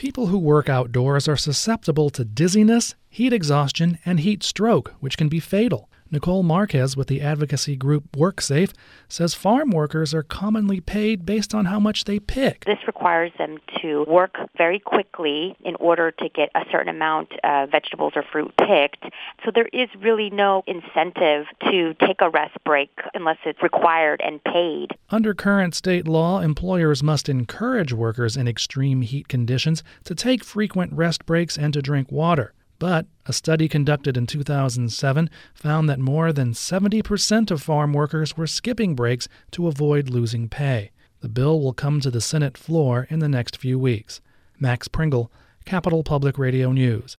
People who work outdoors are susceptible to dizziness, heat exhaustion, and heat stroke, which can be fatal. Nicole Marquez with the advocacy group WorkSafe says farm workers are commonly paid based on how much they pick. This requires them to work very quickly in order to get a certain amount of vegetables or fruit picked. So there is really no incentive to take a rest break unless it's required and paid. Under current state law, employers must encourage workers in extreme heat conditions to take frequent rest breaks and to drink water. But a study conducted in 2007 found that more than 70% of farm workers were skipping breaks to avoid losing pay. The bill will come to the Senate floor in the next few weeks. Max Pringle, Capital Public Radio News.